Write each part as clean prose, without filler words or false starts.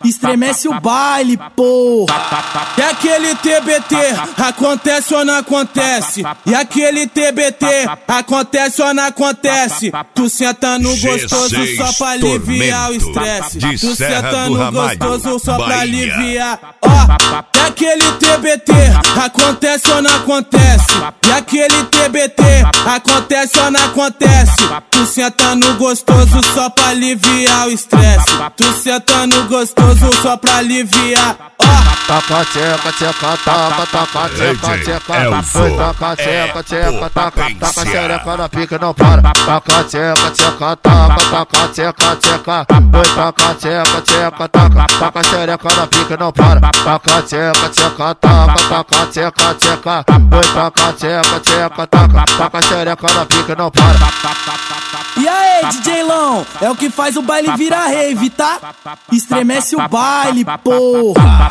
Estremece o baile, porra. E aquele TBT, acontece ou não acontece? E aquele TBT, acontece ou não acontece? Tu senta no gostoso só pra aliviar o estresse. Tu senta no gostoso só pra aliviar. Ó, e aquele TBT, acontece ou não acontece? E aquele TBT, acontece ou não acontece? Tu senta no gostoso só pra aliviar o estresse. Tu senta no gostoso só pra aliviar. Taca tcheca, tcheca, taca, taca tcheca, tcheca. Foi taca tcheca, tcheca, taca xereca na pica não para. Taca tcheca, tcheca, taca tcheca, tcheca. Foi taca tcheca, tcheca, taca xereca na pica não para. Taca tcheca, tcheca, taca tcheca, tcheca. Foi taca tcheca, tcheca, taca xereca na pica não para. E aí, DJ Lão, é o que faz o baile virar rave, tá? Estremece o baile, porra.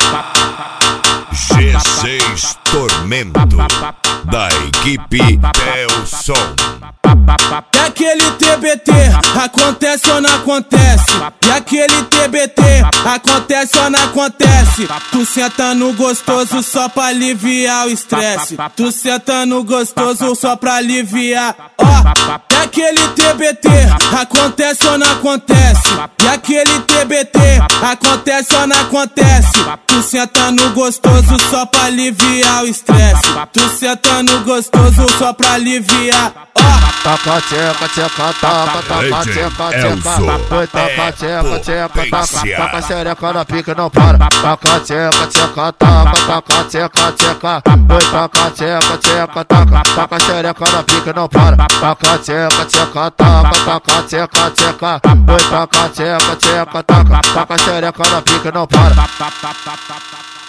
G6 Tormento, da equipe Delson. E aquele TBT, acontece ou não acontece? E aquele TBT, acontece ou não acontece? Tu senta no gostoso só pra aliviar o estresse. Tu senta no gostoso só pra aliviar. Ó, e aquele TBT, acontece ou não acontece? E aquele TBT, acontece ou não acontece? Tu senta no gostoso só pra aliviar o estresse. Tu senta no gostoso só pra aliviar. Taca tcheca, tcheca, taca tcheca, tcheca. Foi taca tcheca, tcheca, taca xereca na pica não para. Taca tcheca, tcheca, taca tcheca, tcheca. Foi taca tcheca, tcheca, taca xereca na pica não para. Taca tcheca, tcheca, taca tcheca, tcheca. Foi taca tcheca, tcheca, taca xereca na pica não para.